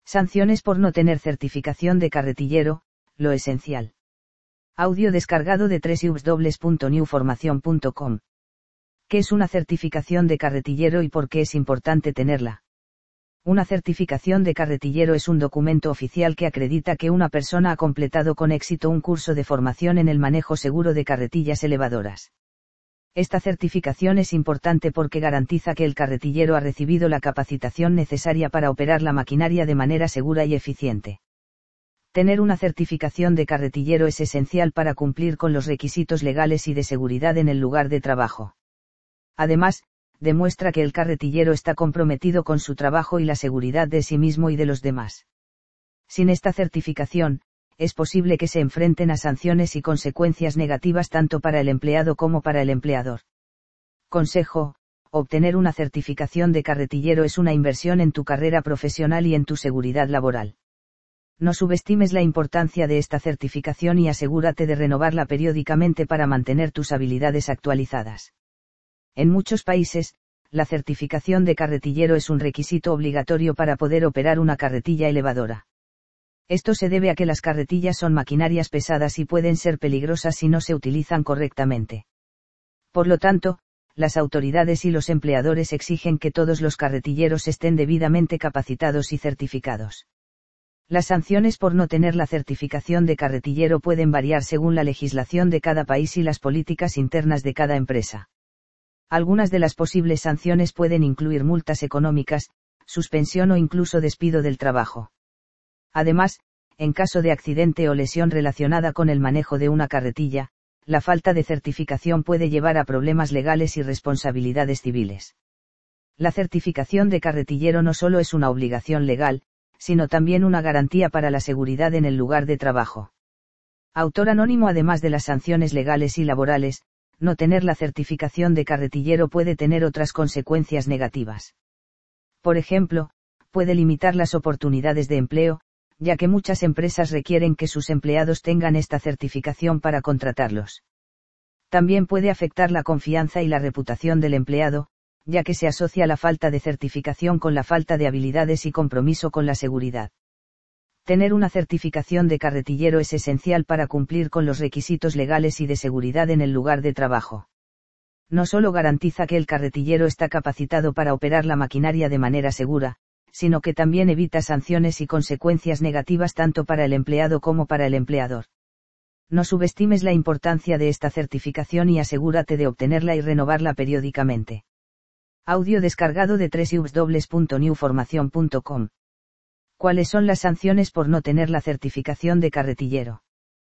Sanciones por no tener certificación de carretillero, lo esencial. Audio descargado de www.newformacion.com. ¿Qué es una certificación de carretillero y por qué es importante tenerla? Una certificación de carretillero es un documento oficial que acredita que una persona ha completado con éxito un curso de formación en el manejo seguro de carretillas elevadoras. Esta certificación es importante porque garantiza que el carretillero ha recibido la capacitación necesaria para operar la maquinaria de manera segura y eficiente. Tener una certificación de carretillero es esencial para cumplir con los requisitos legales y de seguridad en el lugar de trabajo. Además, demuestra que el carretillero está comprometido con su trabajo y la seguridad de sí mismo y de los demás. Sin esta certificación, es posible que se enfrenten a sanciones y consecuencias negativas tanto para el empleado como para el empleador. Consejo: obtener una certificación de carretillero es una inversión en tu carrera profesional y en tu seguridad laboral. No subestimes la importancia de esta certificación y asegúrate de renovarla periódicamente para mantener tus habilidades actualizadas. En muchos países, la certificación de carretillero es un requisito obligatorio para poder operar una carretilla elevadora. Esto se debe a que las carretillas son maquinarias pesadas y pueden ser peligrosas si no se utilizan correctamente. Por lo tanto, las autoridades y los empleadores exigen que todos los carretilleros estén debidamente capacitados y certificados. Las sanciones por no tener la certificación de carretillero pueden variar según la legislación de cada país y las políticas internas de cada empresa. Algunas de las posibles sanciones pueden incluir multas económicas, suspensión o incluso despido del trabajo. Además, en caso de accidente o lesión relacionada con el manejo de una carretilla, la falta de certificación puede llevar a problemas legales y responsabilidades civiles. La certificación de carretillero no solo es una obligación legal, sino también una garantía para la seguridad en el lugar de trabajo. Autor anónimo. Además de las sanciones legales y laborales, no tener la certificación de carretillero puede tener otras consecuencias negativas. Por ejemplo, puede limitar las oportunidades de empleo, ya que muchas empresas requieren que sus empleados tengan esta certificación para contratarlos. También puede afectar la confianza y la reputación del empleado, ya que se asocia la falta de certificación con la falta de habilidades y compromiso con la seguridad. Tener una certificación de carretillero es esencial para cumplir con los requisitos legales y de seguridad en el lugar de trabajo. No solo garantiza que el carretillero está capacitado para operar la maquinaria de manera segura, sino que también evita sanciones y consecuencias negativas tanto para el empleado como para el empleador. No subestimes la importancia de esta certificación y asegúrate de obtenerla y renovarla periódicamente. Audio descargado de www.newformacion.com. ¿Cuáles son las sanciones por no tener la certificación de carretillero?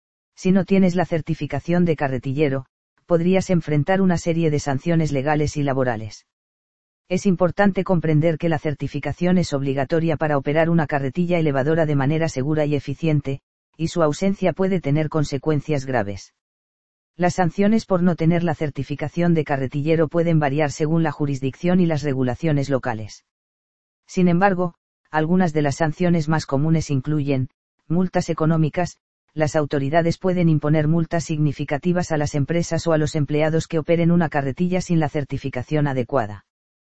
Si no tienes la certificación de carretillero, podrías enfrentar una serie de sanciones legales y laborales. Es importante comprender que la certificación es obligatoria para operar una carretilla elevadora de manera segura y eficiente, y su ausencia puede tener consecuencias graves. Las sanciones por no tener la certificación de carretillero pueden variar según la jurisdicción y las regulaciones locales. Sin embargo, algunas de las sanciones más comunes incluyen multas económicas. Las autoridades pueden imponer multas significativas a las empresas o a los empleados que operen una carretilla sin la certificación adecuada.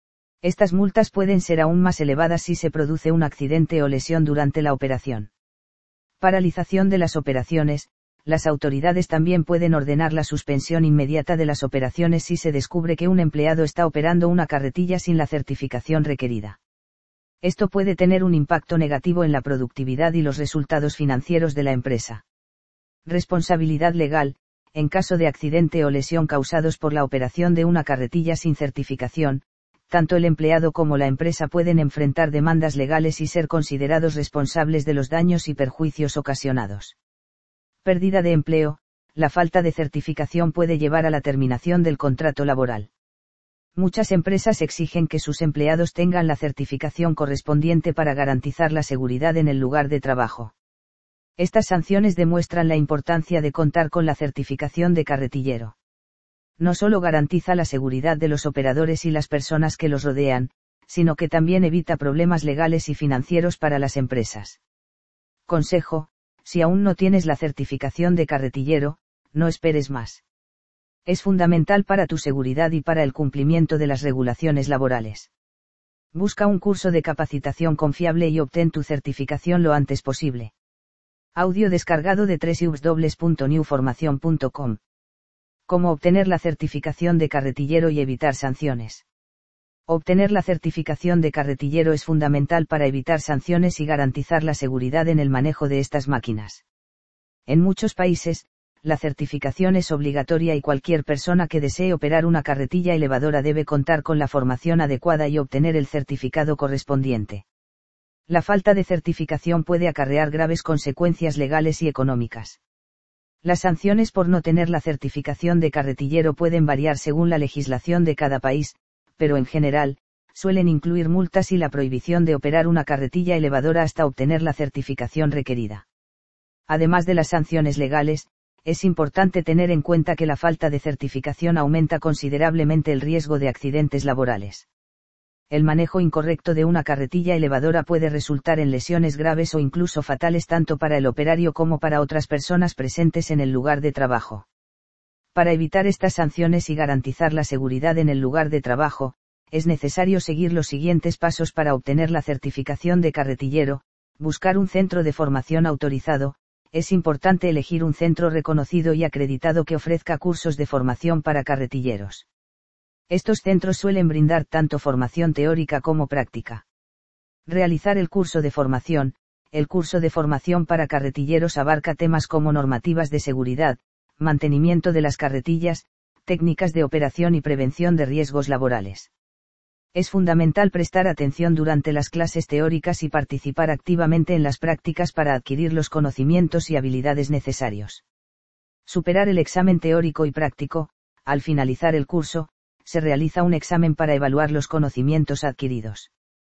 Estas multas pueden ser aún más elevadas si se produce un accidente o lesión durante la operación. Paralización de las operaciones. Las autoridades también pueden ordenar la suspensión inmediata de las operaciones si se descubre que un empleado está operando una carretilla sin la certificación requerida. Esto puede tener un impacto negativo en la productividad y los resultados financieros de la empresa. Responsabilidad legal. En caso de accidente o lesión causados por la operación de una carretilla sin certificación, tanto el empleado como la empresa pueden enfrentar demandas legales y ser considerados responsables de los daños y perjuicios ocasionados. Pérdida de empleo. La falta de certificación puede llevar a la terminación del contrato laboral. Muchas empresas exigen que sus empleados tengan la certificación correspondiente para garantizar la seguridad en el lugar de trabajo. Estas sanciones demuestran la importancia de contar con la certificación de carretillero. No solo garantiza la seguridad de los operadores y las personas que los rodean, sino que también evita problemas legales y financieros para las empresas. Consejo: si aún no tienes la certificación de carretillero, no esperes más. Es fundamental para tu seguridad y para el cumplimiento de las regulaciones laborales. Busca un curso de capacitación confiable y obtén tu certificación lo antes posible. Audio descargado de www.newformacion.com. ¿Cómo obtener la certificación de carretillero y evitar sanciones? Obtener la certificación de carretillero es fundamental para evitar sanciones y garantizar la seguridad en el manejo de estas máquinas. En muchos países, la certificación es obligatoria y cualquier persona que desee operar una carretilla elevadora debe contar con la formación adecuada y obtener el certificado correspondiente. La falta de certificación puede acarrear graves consecuencias legales y económicas. Las sanciones por no tener la certificación de carretillero pueden variar según la legislación de cada país, pero en general, suelen incluir multas y la prohibición de operar una carretilla elevadora hasta obtener la certificación requerida. Además de las sanciones legales, es importante tener en cuenta que la falta de certificación aumenta considerablemente el riesgo de accidentes laborales. El manejo incorrecto de una carretilla elevadora puede resultar en lesiones graves o incluso fatales tanto para el operario como para otras personas presentes en el lugar de trabajo. Para evitar estas sanciones y garantizar la seguridad en el lugar de trabajo, es necesario seguir los siguientes pasos para obtener la certificación de carretillero: buscar un centro de formación autorizado. Es importante elegir un centro reconocido y acreditado que ofrezca cursos de formación para carretilleros. Estos centros suelen brindar tanto formación teórica como práctica. Realizar el curso de formación. El curso de formación para carretilleros abarca temas como normativas de seguridad, mantenimiento de las carretillas, técnicas de operación y prevención de riesgos laborales. Es fundamental prestar atención durante las clases teóricas y participar activamente en las prácticas para adquirir los conocimientos y habilidades necesarios. Superar el examen teórico y práctico. Al finalizar el curso, se realiza un examen para evaluar los conocimientos adquiridos.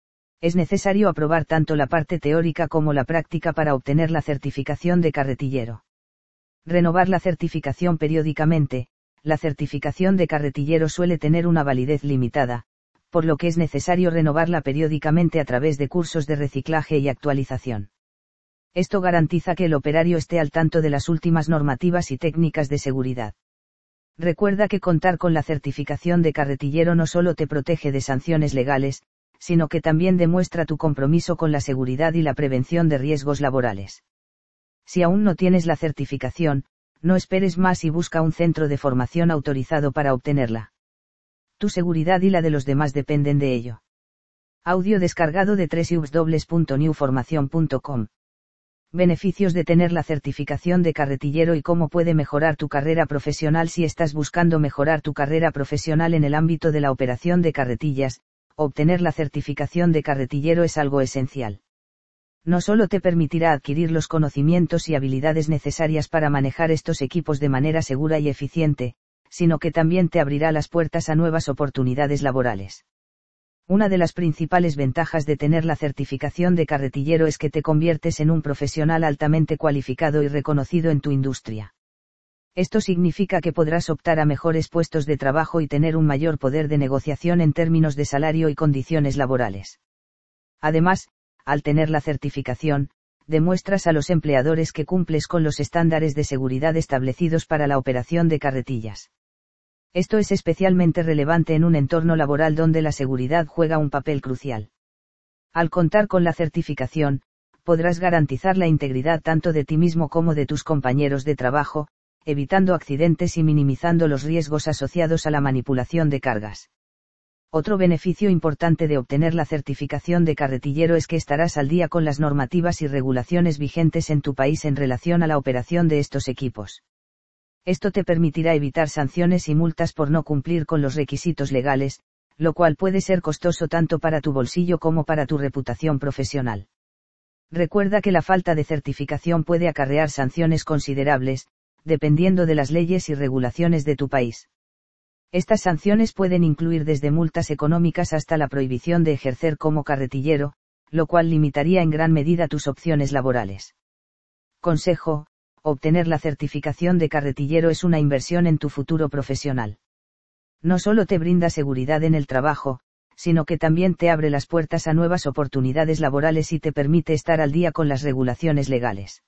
Es necesario aprobar tanto la parte teórica como la práctica para obtener la certificación de carretillero. Renovar la certificación periódicamente. La certificación de carretillero suele tener una validez limitada, por lo que es necesario renovarla periódicamente a través de cursos de reciclaje y actualización. Esto garantiza que el operario esté al tanto de las últimas normativas y técnicas de seguridad. Recuerda que contar con la certificación de carretillero no solo te protege de sanciones legales, sino que también demuestra tu compromiso con la seguridad y la prevención de riesgos laborales. Si aún no tienes la certificación, no esperes más y busca un centro de formación autorizado para obtenerla. Tu seguridad y la de los demás dependen de ello. Audio descargado de www.newformacion.com. Beneficios de tener la certificación de carretillero y cómo puede mejorar tu carrera profesional. Si estás buscando mejorar tu carrera profesional en el ámbito de la operación de carretillas, obtener la certificación de carretillero es algo esencial. No solo te permitirá adquirir los conocimientos y habilidades necesarias para manejar estos equipos de manera segura y eficiente, sino que también te abrirá las puertas a nuevas oportunidades laborales. Una de las principales ventajas de tener la certificación de carretillero es que te conviertes en un profesional altamente cualificado y reconocido en tu industria. Esto significa que podrás optar a mejores puestos de trabajo y tener un mayor poder de negociación en términos de salario y condiciones laborales. Además, al tener la certificación, demuestras a los empleadores que cumples con los estándares de seguridad establecidos para la operación de carretillas. Esto es especialmente relevante en un entorno laboral donde la seguridad juega un papel crucial. Al contar con la certificación, podrás garantizar la integridad tanto de ti mismo como de tus compañeros de trabajo, evitando accidentes y minimizando los riesgos asociados a la manipulación de cargas. Otro beneficio importante de obtener la certificación de carretillero es que estarás al día con las normativas y regulaciones vigentes en tu país en relación a la operación de estos equipos. Esto te permitirá evitar sanciones y multas por no cumplir con los requisitos legales, lo cual puede ser costoso tanto para tu bolsillo como para tu reputación profesional. Recuerda que la falta de certificación puede acarrear sanciones considerables, dependiendo de las leyes y regulaciones de tu país. Estas sanciones pueden incluir desde multas económicas hasta la prohibición de ejercer como carretillero, lo cual limitaría en gran medida tus opciones laborales. Consejo: obtener la certificación de carretillero es una inversión en tu futuro profesional. No solo te brinda seguridad en el trabajo, sino que también te abre las puertas a nuevas oportunidades laborales y te permite estar al día con las regulaciones legales.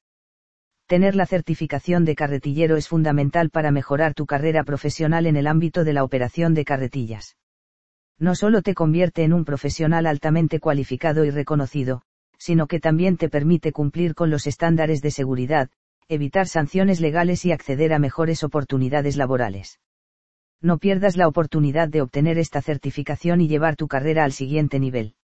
Tener la certificación de carretillero es fundamental para mejorar tu carrera profesional en el ámbito de la operación de carretillas. No solo te convierte en un profesional altamente cualificado y reconocido, sino que también te permite cumplir con los estándares de seguridad, evitar sanciones legales y acceder a mejores oportunidades laborales. No pierdas la oportunidad de obtener esta certificación y llevar tu carrera al siguiente nivel.